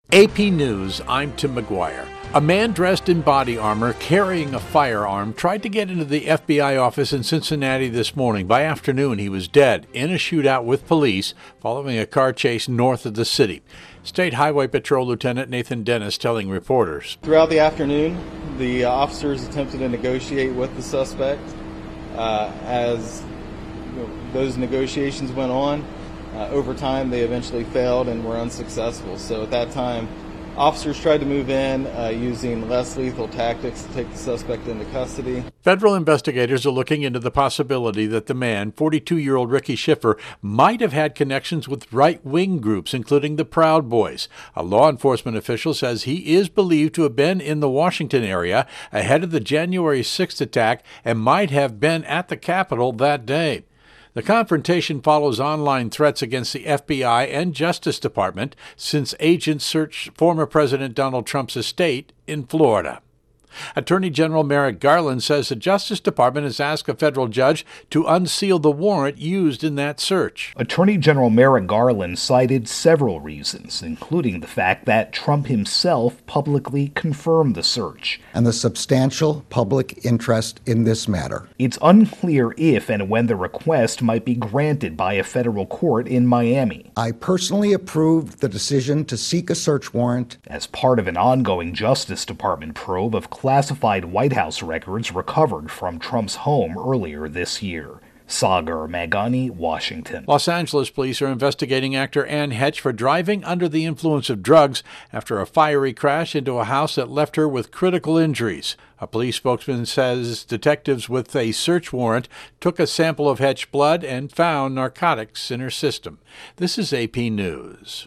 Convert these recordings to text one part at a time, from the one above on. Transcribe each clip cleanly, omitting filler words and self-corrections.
AP News, I'm Tim McGuire. A man dressed in body armor carrying a firearm tried to get into the FBI office in Cincinnati this morning. By afternoon, he was dead in a shootout with police following a car chase north of the city. State Highway Patrol Lieutenant Nathan Dennis telling reporters. Throughout the afternoon, the officers attempted to negotiate with the suspect. As those negotiations went on, over time they eventually failed and were unsuccessful. So at that time, officers tried to move in using less lethal tactics to take the suspect into custody. Federal investigators are looking into the possibility that the man, 42-year-old Ricky Schiffer, might have had connections with right-wing groups, including the Proud Boys. A law enforcement official says he is believed to have been in the Washington area ahead of the January 6th attack and might have been at the Capitol that day. The confrontation follows online threats against the FBI and Justice Department since agents searched former President Donald Trump's estate in Florida. Attorney General Merrick Garland says the Justice Department has asked a federal judge to unseal the warrant used in that search. Attorney General Merrick Garland cited several reasons, including the fact that Trump himself publicly confirmed the search. And the substantial public interest in this matter. It's unclear if and when the request might be granted by a federal court in Miami. I personally approved the decision to seek a search warrant as part of an ongoing Justice Department probe of classified White House records recovered from Trump's home earlier this year. Sagar Magani, Washington. Los Angeles police are investigating actor Anne Heche for driving under the influence of drugs after a fiery crash into a house that left her with critical injuries. A police spokesman says detectives with a search warrant took a sample of Heche's blood and found narcotics in her system. This is AP News.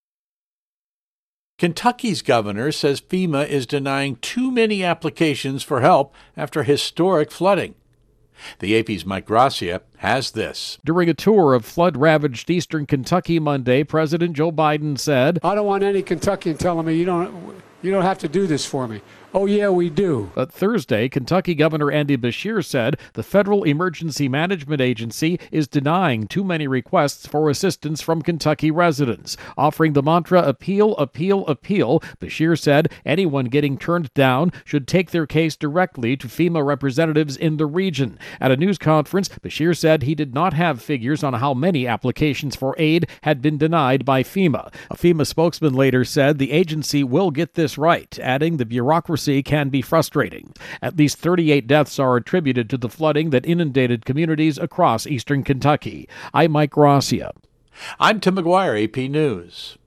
Kentucky's governor says FEMA is denying too many applications for help after historic flooding. The AP's Mike Gracia has this. During a tour of flood-ravaged eastern Kentucky Monday, President Joe Biden said, "I don't want any Kentuckian telling me you don't have to do this for me." Oh, yeah, we do. But Thursday, Kentucky Governor Andy Beshear said the Federal Emergency Management Agency is denying too many requests for assistance from Kentucky residents. Offering the mantra, appeal, appeal, appeal, Beshear said anyone getting turned down should take their case directly to FEMA representatives in the region. At a news conference, Beshear said he did not have figures on how many applications for aid had been denied by FEMA. A FEMA spokesman later said the agency will get this right, adding the bureaucracy can be frustrating. At least 38 deaths are attributed to the flooding that inundated communities across eastern Kentucky. I'm Mike Gracia. I'm Tim McGuire, AP News.